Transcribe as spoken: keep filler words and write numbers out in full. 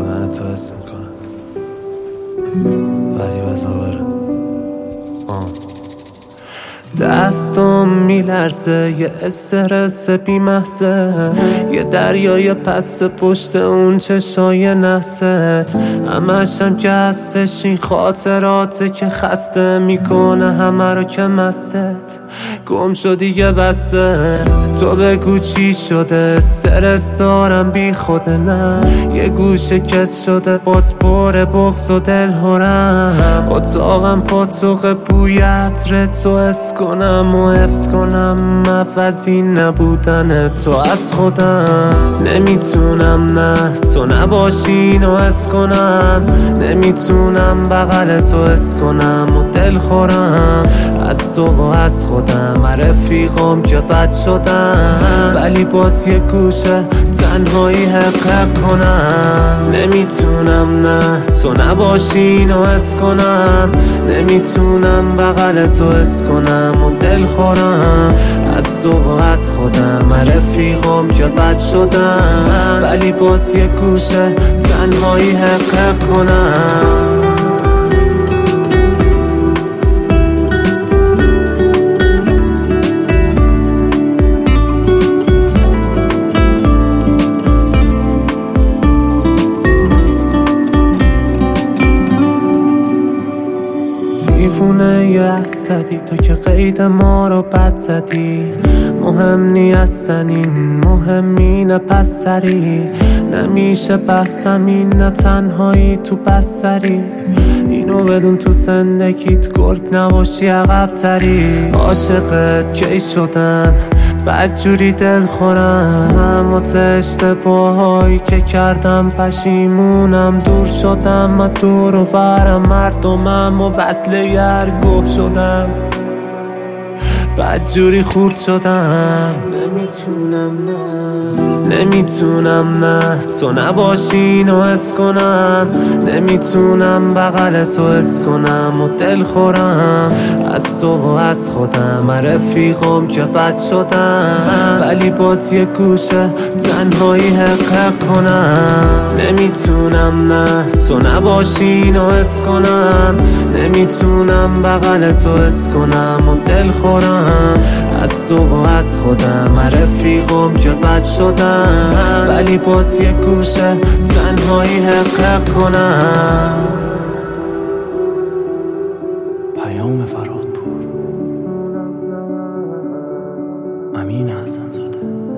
بودن تو حس میکنم، ولی بذار بره. دستم میلرزه، یه استرس بی محضه، یه دریای پس پشت اون چشای نحست. همشم که هستش این خاطراته که خسته میکنه همه رو که مستت. گم شدی یه بسته، تو بگو چی شده. استرس دارم بی خود، نه یه گوشه کس شده باز پر بغض و دل هرم. اتاقم پاتوق بوی عطر تو اس کنم و حفظ کنم عوضی نبودن تو از خودم. نمیتونم نه تو نباشین و حس کنم، نمیتونم بغل تو حس کنم و دل خورم از تو و از خودم. رفیقم که بد شدم ولی باز یه گوشه تنهایی حق کنم. نمیتونم نه تو نباشین و حس کنم، نمیتونم بغل تو حس کنم و دل خورم از تو و از خودم. رفیقم که بد شدم ولی باز یه گوشه تنهایی حق کنم. دیوونه یه عصبی تو که قید ما رو بد زدی. مهم نی اصلا این، مهم اینه پس سری. نمیشه بحثم این، نه تنهایی تو بستری. اینو بدون تو زندگیت گرگ نباشی عقب تری. عاشقت کی شدم بدجوری دل خورم، واسه اشتباهایی که کردم پشیمونم. دور شدم و دور و برم مردمم و وصله یرگوب شدم، بدجوری خورد شدم. نمیتونم نه نمیتونم نه تو نباشین و حس کنم، نمیتونم بغل تو حس کنم و دل خورم از تو و از خودم. رفیقم که بد شدم ولی باز یه گوشه تنهایی حق کنم. نمیتونم نه تو نباشین و حس کنم، نمیتونم بغل تو حس کنم و دل خورم از تو و از خودم. رفیقم که بد شدم ولی باز یه گوشه تنهایی حق کنم. پیام فرادپور، امین حسن زاده.